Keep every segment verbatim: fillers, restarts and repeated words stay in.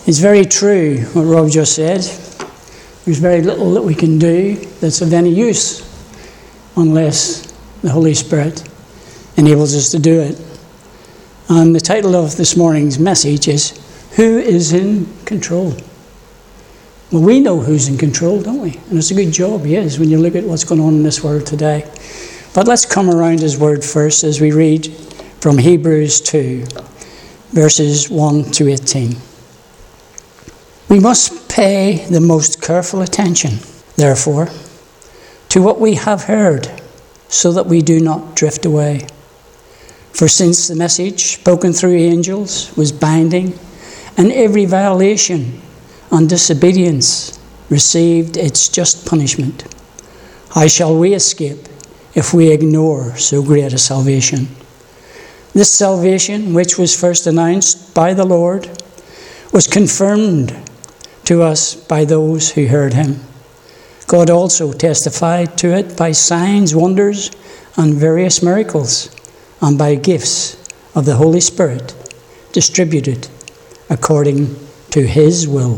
It's very true what Rob just said. There's very little that we can do that's of any use unless the Holy Spirit enables us to do it. And the title of this morning's message is, Who is in Control? Well, we know who's in control, don't we? And it's a good job, he is, when you look at what's going on in this world today. But let's come around his word first as we read from Hebrews two, verses one to eighteen. We must pay the most careful attention, therefore, to what we have heard, so that we do not drift away. For since the message spoken through angels was binding, and every violation and disobedience received its just punishment, how shall we escape if we ignore so great a salvation? This salvation, which was first announced by the Lord, was confirmed to us by those who heard him. God also testified to it by signs, wonders, and various miracles, and by gifts of the Holy Spirit distributed according to his will.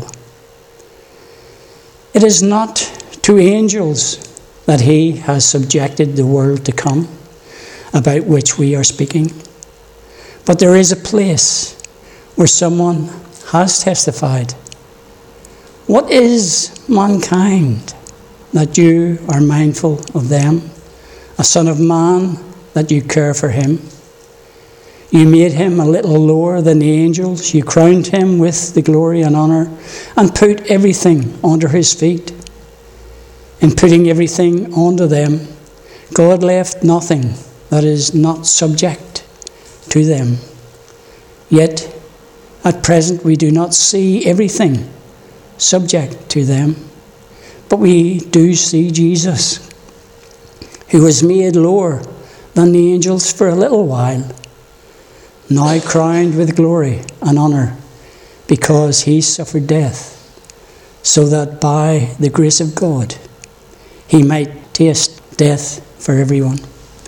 It is not to angels that he has subjected the world to come, about which we are speaking. But there is a place where someone has testified. What is mankind that you are mindful of them? A son of man that you care for him? You made him a little lower than the angels. You crowned him with the glory and honour and put everything under his feet. In putting everything under them, God left nothing that is not subject to them. Yet, at present, we do not see everything subject to them, but we do see Jesus, who was made lower than the angels for a little while, now crowned with glory and honour, because he suffered death, so that by the grace of God he might taste death for everyone.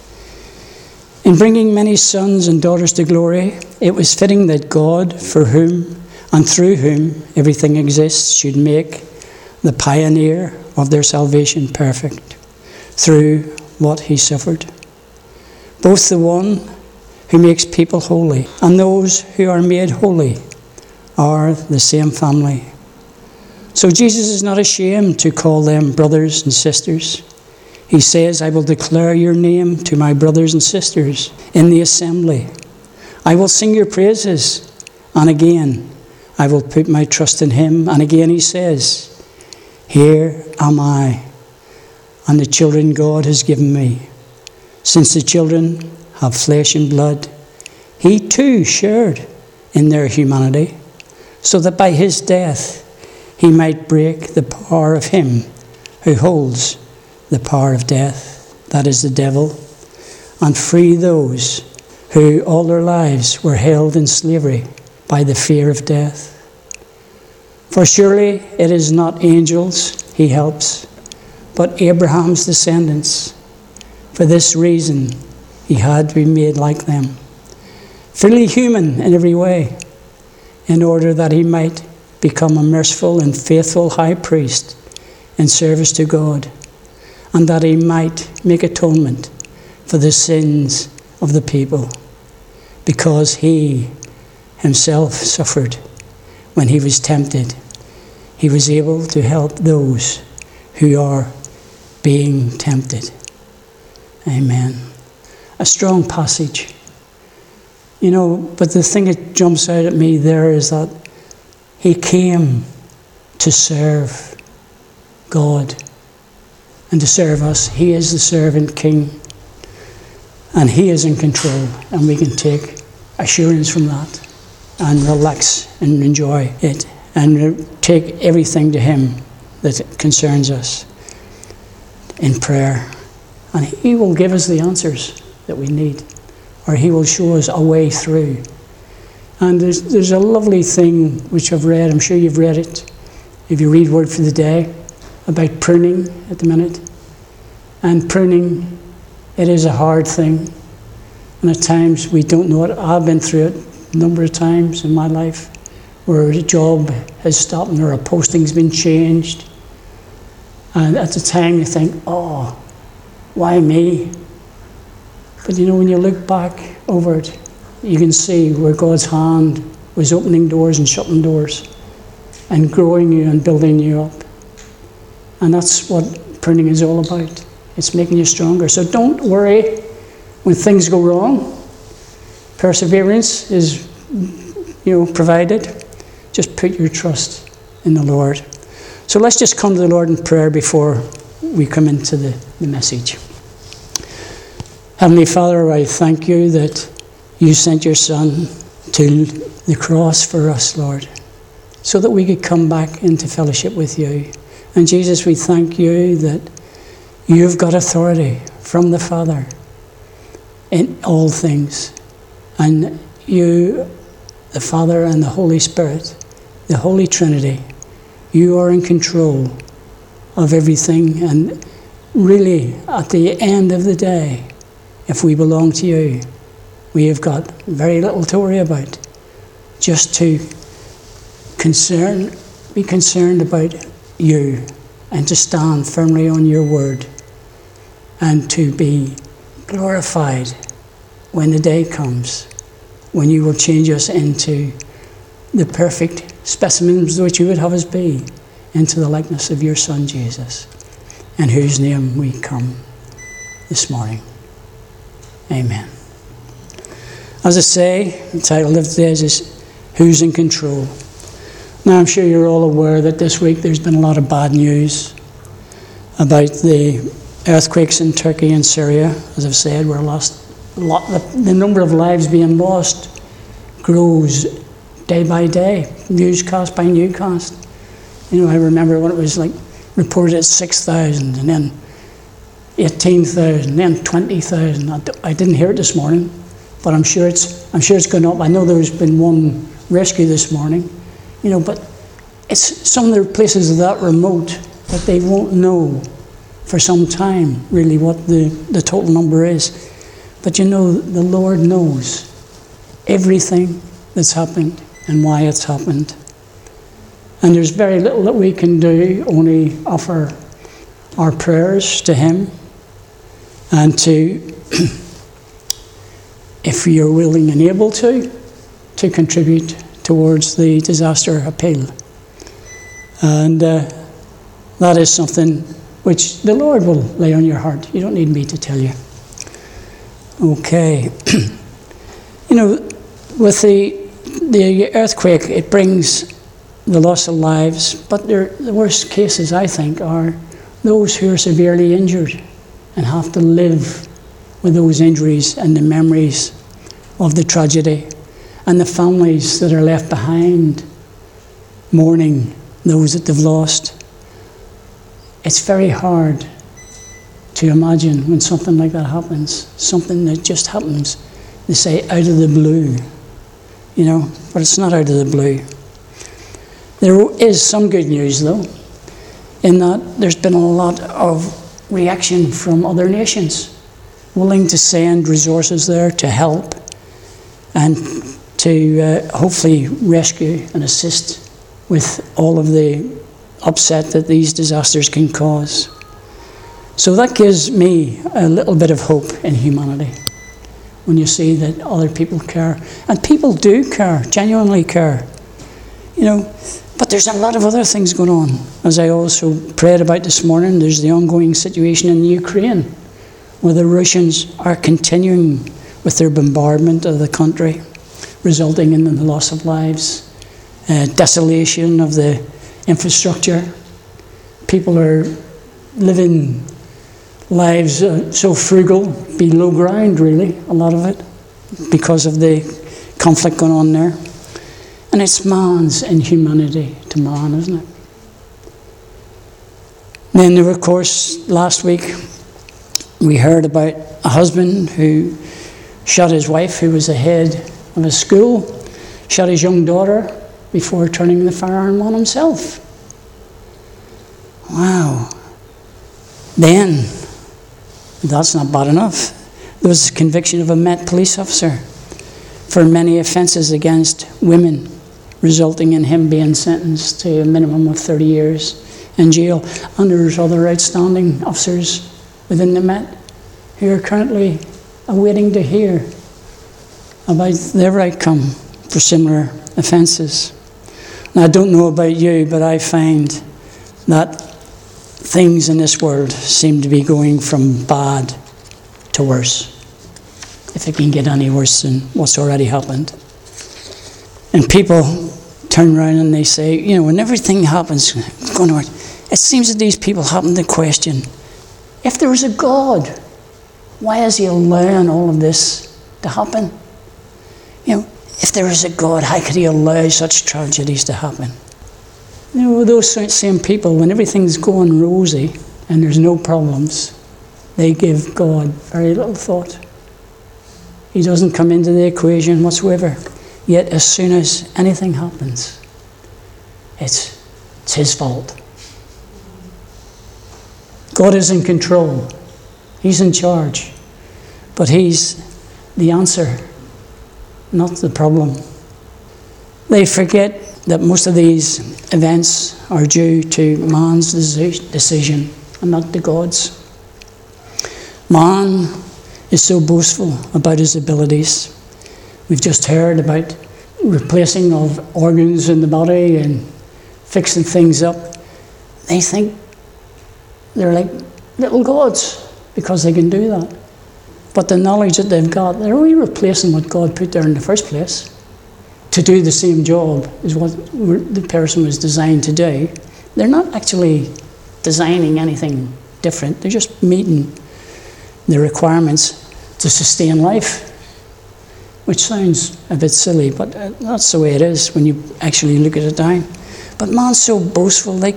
In bringing many sons and daughters to glory, it was fitting that God, for whom and through whom everything exists, should make the pioneer of their salvation perfect through what he suffered. Both the one who makes people holy and those who are made holy are the same family. So Jesus is not ashamed to call them brothers and sisters. He says, I will declare your name to my brothers and sisters in the assembly. I will sing your praises. And again, I will put my trust in him. And again he says, here am I, and the children God has given me. Since the children have flesh and blood, he too shared in their humanity, so that by his death he might break the power of him who holds the power of death, that is the devil, and free those who all their lives were held in slavery by the fear of death. For surely it is not angels he helps, but Abraham's descendants. For this reason he had to be made like them, fully human in every way, in order that he might become a merciful and faithful high priest in service to God, and that he might make atonement for the sins of the people, because he himself suffered when he was tempted. He was able to help those who are being tempted. Amen. A strong passage. You know, but the thing that jumps out at me there is that he came to serve God and to serve us. He is the servant king, and he is in control, and we can take assurance from that and relax and enjoy it and take everything to him that concerns us in prayer. And he will give us the answers that we need, or he will show us a way through. And there's, there's a lovely thing which I've read, I'm sure you've read it, if you read Word for the Day, about pruning at the minute. And pruning, it is a hard thing. And at times we don't know it. I've been through it a number of times in my life where a job has stopped or a posting's been changed. And at the time you think, oh, why me? But you know, when you look back over it, you can see where God's hand was opening doors and shutting doors and growing you and building you up. And that's what pruning is all about. It's making you stronger. So don't worry when things go wrong. Perseverance is, you know, provided. Just put your trust in the Lord. So let's just come to the Lord in prayer before we come into the, the message. Heavenly Father, I thank you that you sent your Son to the cross for us, Lord, so that we could come back into fellowship with you. And Jesus, we thank you that you've got authority from the Father in all things. And you, the Father and the Holy Spirit, the Holy Trinity, you are in control of everything. And really, at the end of the day, if we belong to you, we have got very little to worry about. Just to concern, be concerned about you and to stand firmly on your word and to be glorified when the day comes when you will change us into the perfect specimens which you would have us be, into the likeness of your Son Jesus, in whose name we come this morning. Amen. As I say, the title of today is Who's in Control? Now, I'm sure you're all aware that this week there's been a lot of bad news about the earthquakes in Turkey and Syria. As I've said, we're lost. A lot, the, the number of lives being lost grows day by day, newscast by newscast. You know, I remember when it was like reported at six thousand and then eighteen thousand, then twenty thousand. I, I didn't hear it this morning, but I'm sure it's I'm sure it's gone up. I know there's been one rescue this morning, you know, but it's some of the places that remote that they won't know for some time really what the, the total number is. But you know, the Lord knows everything that's happened and why it's happened. And there's very little that we can do, only offer our prayers to Him and to, if you're willing and able to, to contribute towards the disaster appeal. And uh, that is something which the Lord will lay on your heart. You don't need me to tell you. Okay. You know, with the the earthquake, it brings the loss of lives, but the worst cases, I think, are those who are severely injured and have to live with those injuries and the memories of the tragedy, and the families that are left behind mourning those that they've lost. It's very hard to imagine when something like that happens, something that just happens, they say, out of the blue, you know, but it's not out of the blue. There is some good news, though, in that there's been a lot of reaction from other nations, willing to send resources there to help and to uh, hopefully rescue and assist with all of the upset that these disasters can cause. So that gives me a little bit of hope in humanity when you see that other people care. And people do care, genuinely care. You know, but there's a lot of other things going on. As I also prayed about this morning, there's the ongoing situation in Ukraine, where the Russians are continuing with their bombardment of the country, resulting in the loss of lives, uh, desolation of the infrastructure. People are living lives uh, so frugal, below ground really, a lot of it, because of the conflict going on there. And it's man's inhumanity to man, isn't it? Then there, of course, last week we heard about a husband who shot his wife, who was the head of a school, shot his young daughter before turning the firearm on himself. Wow. Then, that's not bad enough. There was a conviction of a Met police officer for many offences against women resulting in him being sentenced to a minimum of thirty years in jail. And there's other outstanding officers within the Met who are currently awaiting to hear about their outcome for similar offences. Now, I don't know about you, but I find that things in this world seem to be going from bad to worse, if it can get any worse than what's already happened. And people turn around and they say, you know, when everything happens, it's going to work. It seems that these people happen to question, if there is a God, why is he allowing all of this to happen? You know, if there is a God, how could he allow such tragedies to happen? You know, those same people, when everything's going rosy and there's no problems, they give God very little thought. He doesn't come into the equation whatsoever. Yet as soon as anything happens, it's, it's his fault. God is in control. He's in charge. But he's the answer, not the problem. They forget that most of these events are due to man's decision and not to God's. Man is so boastful about his abilities. We've just heard about replacing of organs in the body and fixing things up. They think they're like little gods because they can do that. But the knowledge that they've got, they're only replacing what God put there in the first place to do the same job as what the person was designed to do. They're not actually designing anything different. They're just meeting the requirements to sustain life, which sounds a bit silly, but that's the way it is when you actually look at it down. But man's so boastful, like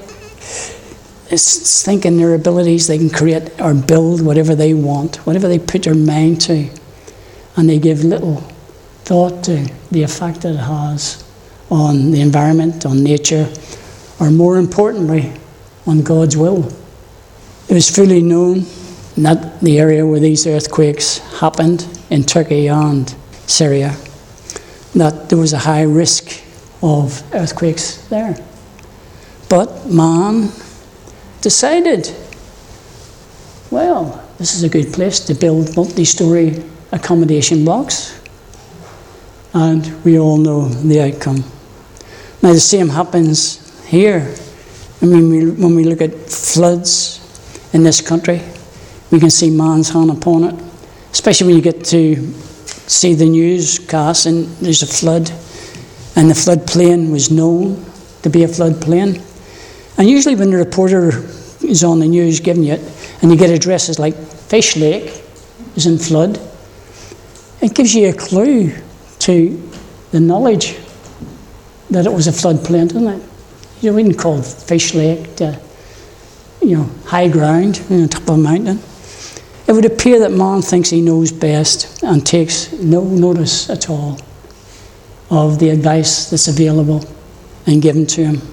it's thinking their abilities, they can create or build whatever they want, whatever they put their mind to, and they give little thought to the effect that it has on the environment, on nature, or more importantly, on God's will. It was fully known that the area where these earthquakes happened in Turkey and Syria, that there was a high risk of earthquakes there. But man decided, well, this is a good place to build multi-storey accommodation blocks. And we all know the outcome. Now the same happens here. I mean, we, when we look at floods in this country, we can see man's hand upon it. Especially when you get to see the newscast and there's a flood, and the floodplain was known to be a floodplain. And usually when the reporter is on the news giving you it, and you get addresses like Fish Lake is in flood, it gives you a clue to the knowledge that it was a floodplain, doesn't it? You wouldn't call Fish Lake to, you know, high ground on the top of a mountain. It would appear that man thinks he knows best and takes no notice at all of the advice that's available and given to him.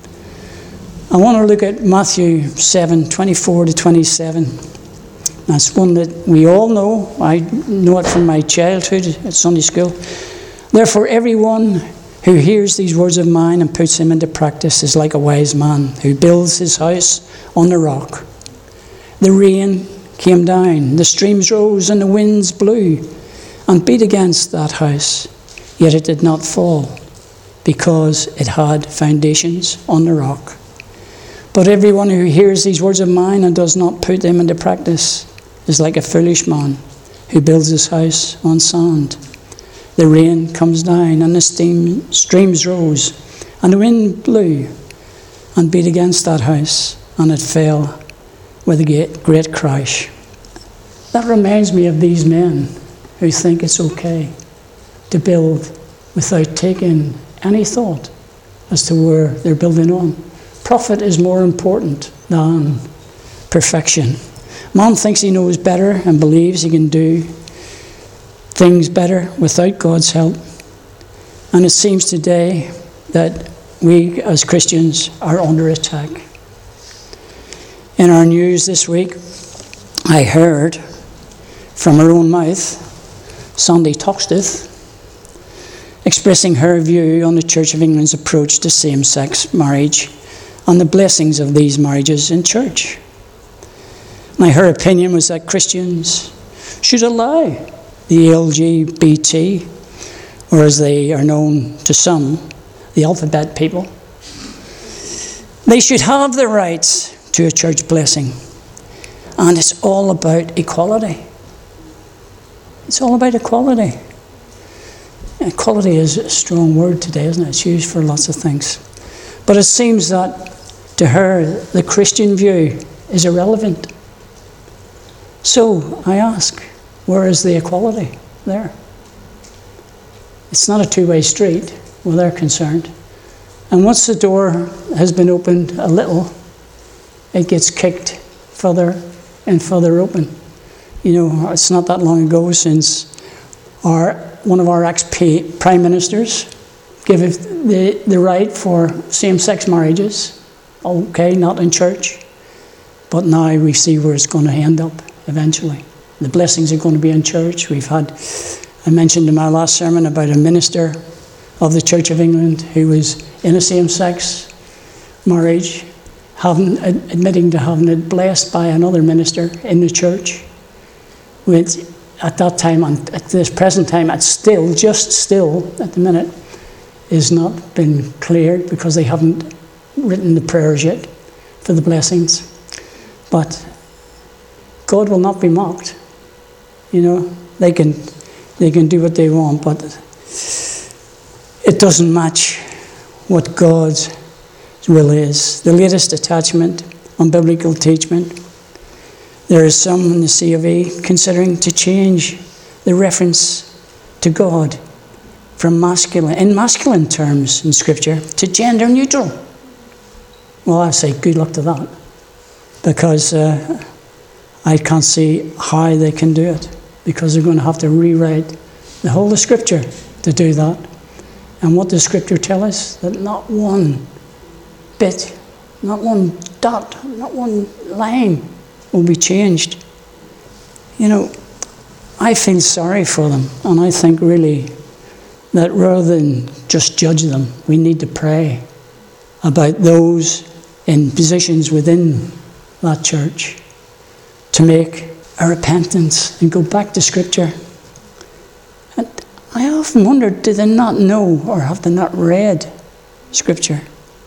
I want to look at Matthew seven, twenty-four to twenty-seven. That's one that we all know. I know it from my childhood at Sunday school. Therefore, everyone who hears these words of mine and puts them into practice is like a wise man who builds his house on the rock. The rain came down, the streams rose, and the winds blew and beat against that house. Yet it did not fall, because it had foundations on the rock. But everyone who hears these words of mine and does not put them into practice is like a foolish man who builds his house on sand. The rain comes down, and the steam, streams rose, and the wind blew and beat against that house, and it fell with a great crash. That reminds me of these men who think it's okay to build without taking any thought as to where they're building on. Profit is more important than perfection. Man thinks he knows better and believes he can do things better without God's help. And it seems today that we as Christians are under attack. In our news this week, I heard from her own mouth, Sandy Toxteth expressing her view on the Church of England's approach to same-sex marriage and the blessings of these marriages in church. Now, her opinion was that Christians should allow the L G B T, or as they are known to some, the alphabet people, they should have the rights to a church blessing. And it's all about equality. It's all about equality. Equality is a strong word today, isn't it? It's used for lots of things. But it seems that to her, the Christian view is irrelevant. So I ask, where is the equality there? It's not a two-way street where they're concerned. And once the door has been opened a little, it gets kicked further and further open. You know, it's not that long ago since our one of our ex-prime ministers gave the, the right for same-sex marriages. Okay, not in church. But now we see where it's going to end up eventually. The blessings are going to be in church. We've had, I mentioned in my last sermon about a minister of the Church of England who was in a same-sex marriage, having, admitting to having it blessed by another minister in the church. With, at that time, and at this present time, it's still, just still, at the minute, is not been cleared because they haven't written the prayers yet for the blessings. But God will not be mocked. You know, they can, they can do what they want, but it doesn't match what God's will is. The latest attachment on biblical teachment. There is some in the C of E considering to change the reference to God from masculine, in masculine terms in Scripture, to gender neutral. Well, I say good luck to that, because uh, I can't see how they can do it, because they're going to have to rewrite the whole of Scripture to do that. And what does Scripture tell us? That not one bit, not one dot, not one line will be changed. You know, I feel sorry for them, and I think really that rather than just judge them, we need to pray about those in positions within that church to make a repentance and go back to Scripture. And I often wonder, do they not know or have they not read Scripture?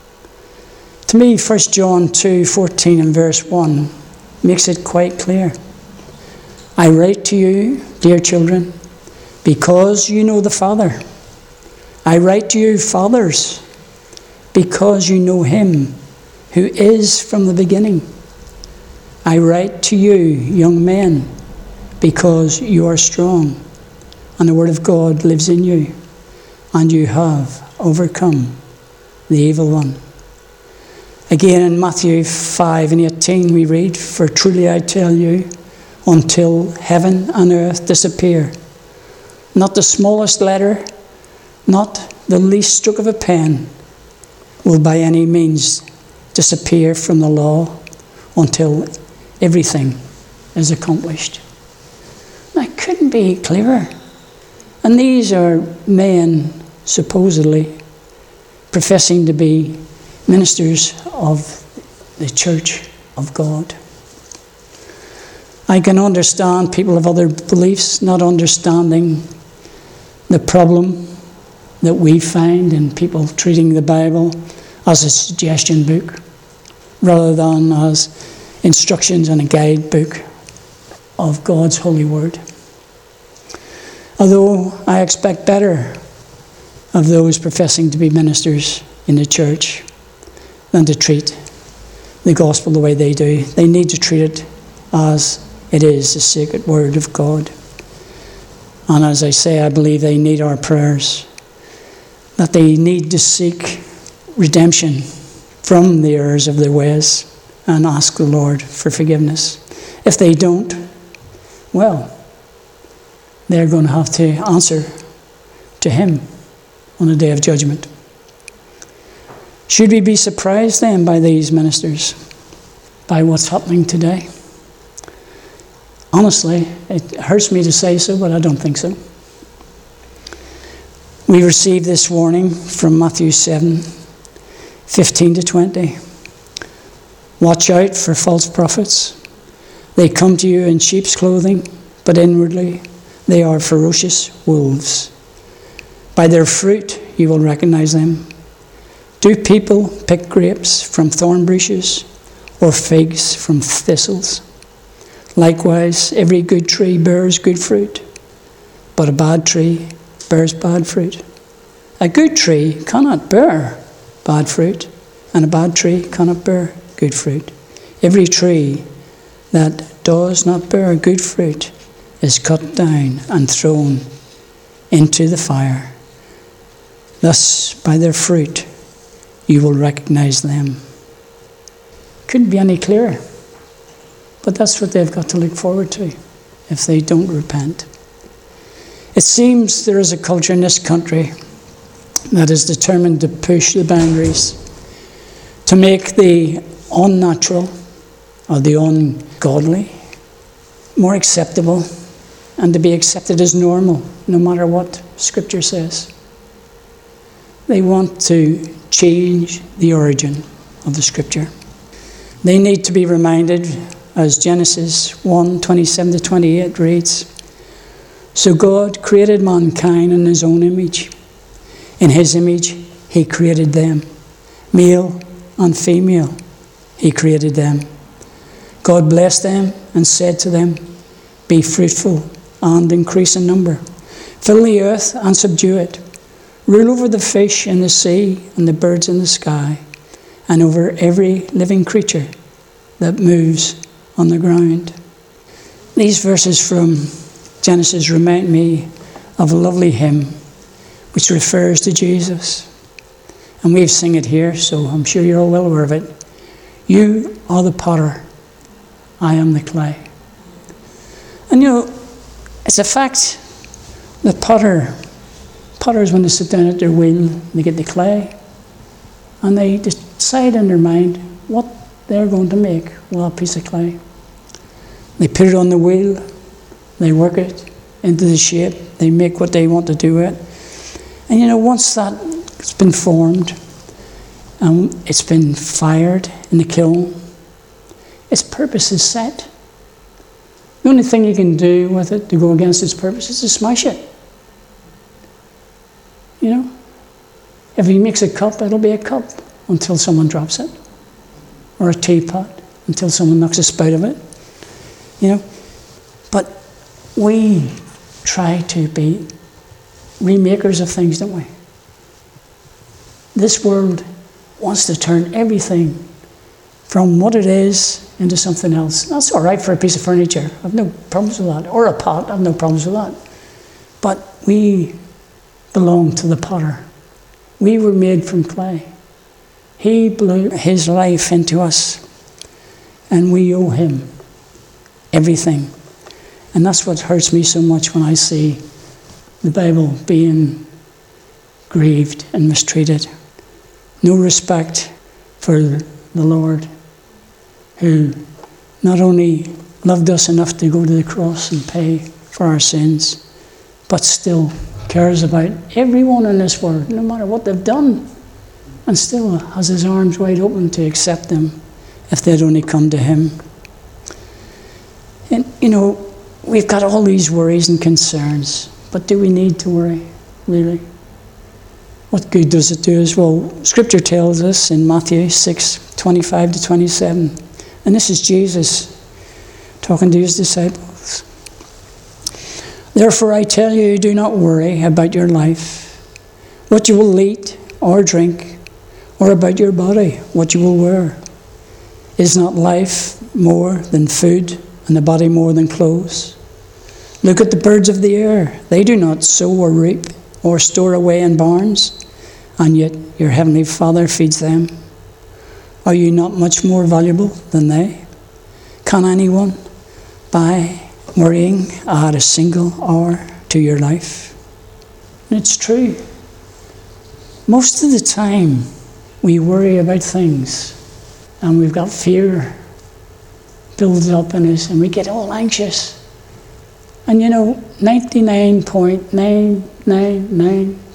To me, First John two fourteen and verse one makes it quite clear. I write to you, dear children, because you know the Father. I write to you, fathers, because you know him who is from the beginning. I write to you, young men, because you are strong, and the word of God lives in you, and you have overcome the evil one. Again in Matthew five and eighteen we read, for truly I tell you, until heaven and earth disappear, not the smallest letter, not the least stroke of a pen will by any means disappear from the law until everything is accomplished. That couldn't be clearer. And these are men supposedly professing to be ministers of the Church of God. I can understand people of other beliefs not understanding the problem that we find in people treating the Bible as a suggestion book rather than as instructions and a guidebook of God's holy word. Although I expect better of those professing to be ministers in the church than to treat the gospel the way they do. They need to treat it as it is, the sacred word of God. And as I say, I believe they need our prayers, that they need to seek redemption from the errors of their ways and ask the Lord for forgiveness. If they don't, well, they're going to have to answer to him on the day of judgment. Should we be surprised then by these ministers, by what's happening today? Honestly, it hurts me to say so, but I don't think so. We received this warning from Matthew seven, fifteen to twenty. Watch out for false prophets. They come to you in sheep's clothing, but inwardly they are ferocious wolves. By their fruit you will recognize them. Do people pick grapes from thorn bushes or figs from thistles? Likewise, every good tree bears good fruit, but a bad tree bears bad fruit. A good tree cannot bear bad fruit, and a bad tree cannot bear good fruit. Every tree that does not bear good fruit is cut down and thrown into the fire. Thus, by their fruit, you will recognize them. Couldn't be any clearer. But that's what they've got to look forward to if they don't repent. It seems there is a culture in this country that is determined to push the boundaries, to make the unnatural or the ungodly more acceptable and to be accepted as normal, no matter what Scripture says. They want to change the origin of the Scripture. They need to be reminded, as Genesis one, twenty-seven to twenty-eight reads, so God created mankind in his own image. In his image he created them. Male and female he created them. God blessed them and said to them, be fruitful and increase in number. Fill the earth and subdue it. Rule over the fish in the sea and the birds in the sky, and over every living creature that moves on the ground. These verses from Genesis remind me of a lovely hymn which refers to Jesus. And we've sung it here, so I'm sure you're all well aware of it. You are the potter, I am the clay. And you know, it's a fact that potter, potters, when they sit down at their wheel, they get the clay, and they decide in their mind what they're going to make with that piece of clay. They put it on the wheel, they work it into the shape, they make what they want to do with it. And you know, once that's been formed, and it's been fired in the kiln, its purpose is set. The only thing you can do with it to go against its purpose is to smash it. You know? If he makes a cup, it'll be a cup until someone drops it. Or a teapot until someone knocks a spout of it. You know? But we try to be remakers of things, don't we? This world wants to turn everything from what it is into something else. That's all right for a piece of furniture. I've no problems with that. Or a pot, I've no problems with that. But we belong to the potter. We were made from clay. He blew his life into us, and we owe him everything. And that's what hurts me so much when I see the Bible being grieved and mistreated. No respect for the Lord, who not only loved us enough to go to the cross and pay for our sins, but still cares about everyone in this world, no matter what they've done, and still has his arms wide open to accept them if they'd only come to him. And, you know, we've got all these worries and concerns, but do we need to worry, really? What good does it do us? Well, Scripture tells us in Matthew six, twenty-five to twenty-seven, and this is Jesus talking to his disciples. Therefore I tell you, do not worry about your life, what you will eat or drink, or about your body, what you will wear. Is not life more than food, and the body more than clothes? Look at the birds of the air. They do not sow or reap or store away in barns, and yet your heavenly Father feeds them. Are you not much more valuable than they? Can anyone, by worrying, add a single hour to your life? And it's true. Most of the time, we worry about things, and we've got fear builds up in us, and we get all anxious. And you know, ninety-nine point nine nine nine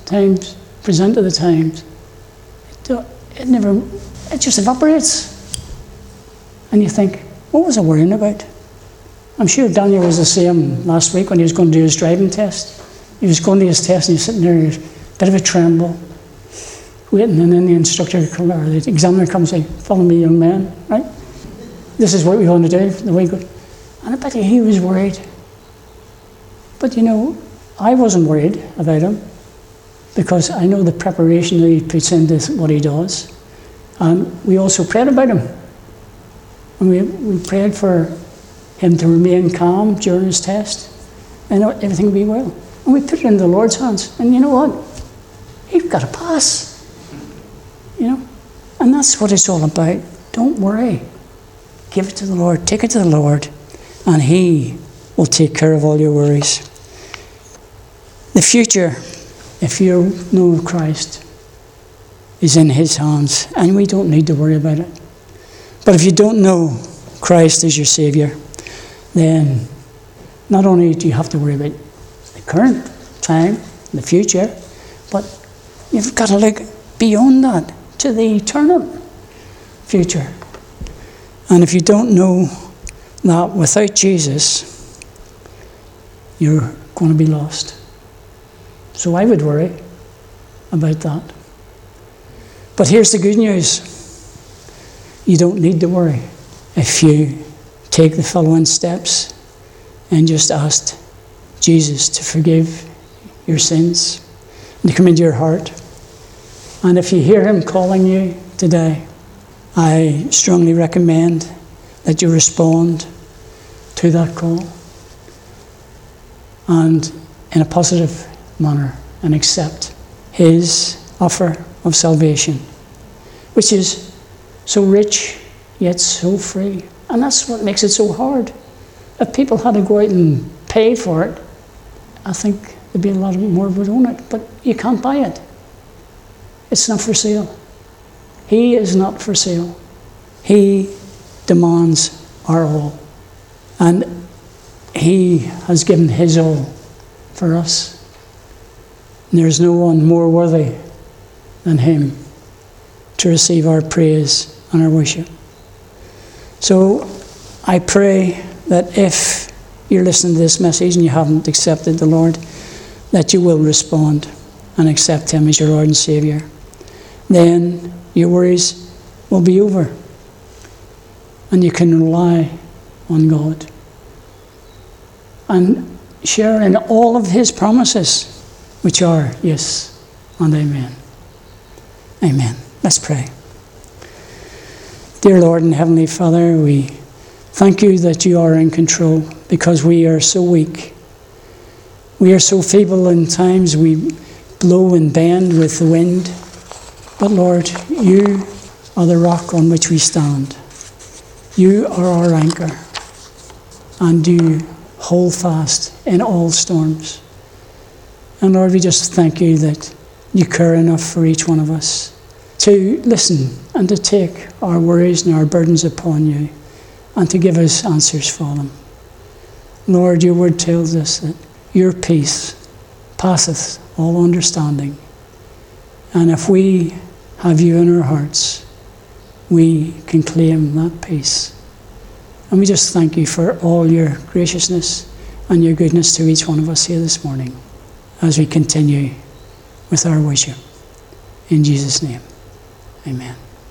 Times, present to the times. It, do- it never, it just evaporates. And you think, what was I worrying about? I'm sure Daniel was the same last week when he was going to do his driving test. He was going to his test and he was sitting there, a bit of a tremble, waiting, and then the instructor come, or the examiner comes and says, follow me, young man, right? This is what we want to do. The way good. And I bet you he was worried. But you know, I wasn't worried about him because I know the preparation that he puts into what he does. And we also prayed about him. And we, we prayed for him to remain calm during his test and everything will be well. And we put it in the Lord's hands. And you know what? He's got to pass. You know? And that's what it's all about. Don't worry. Give it to the Lord. Take it to the Lord. And He will take care of all your worries. The future, if you know Christ, is in His hands. And we don't need to worry about it. But if you don't know Christ as your Saviour, then not only do you have to worry about the current time, the future, but you've got to look beyond that to the eternal future. And if you don't know that without Jesus, you're going to be lost. So I would worry about that. But here's the good news. You don't need to worry if you take the following steps and just ask Jesus to forgive your sins and to come into your heart. And if you hear Him calling you today, I strongly recommend that you respond to that call and in a positive manner and accept His offer of salvation, which is so rich yet so free. And that's what makes it so hard. If people had to go out and pay for it, I think there'd be a lot more would own it. But you can't buy it. It's not for sale. He is not for sale. He demands our all. And He has given His all for us. And there is no one more worthy than Him to receive our praise and our worship. So I pray that if you're listening to this message and you haven't accepted the Lord, that you will respond and accept Him as your Lord and Saviour. Then your worries will be over and you can rely on God and share in all of His promises, which are yes and amen. Amen. Let's pray. Dear Lord and Heavenly Father, we thank You that You are in control because we are so weak. We are so feeble in times. We blow and bend with the wind. But Lord, You are the rock on which we stand. You are our anchor. And You hold fast in all storms. And Lord, we just thank You that You care enough for each one of us to listen and to take our worries and our burdens upon You and to give us answers for them. Lord, Your word tells us that Your peace passeth all understanding. And if we have You in our hearts, we can claim that peace. And we just thank You for all Your graciousness and Your goodness to each one of us here this morning as we continue with our worship. In Jesus' name. Amen.